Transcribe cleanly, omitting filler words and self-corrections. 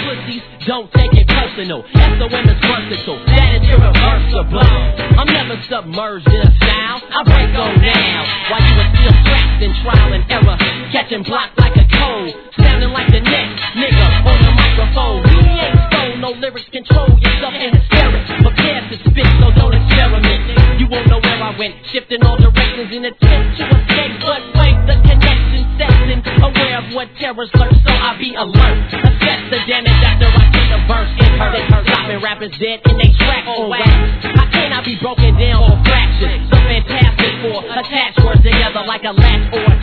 pussies, don't take it personal. SOM is versatile, that is irreversible. I'm never submerged in a style, I break on now. While you are still trapped in trial and error, catching block like a cold, sounding like the next nigga on the microphone. We ain't stole, no lyrics, control yourself in hysterics. Prepare to spit, so don't experiment. You won't know where I went, shifting all directions in attempt to escape. But wait, the connection sets in, aware of what terrors lurk, so I be alert. Assess the damage after I see the verse. It hurt, stopping rappers dead in they track on wax. How can I be broken down or fractured? So fantastic for attached words together like a latch or a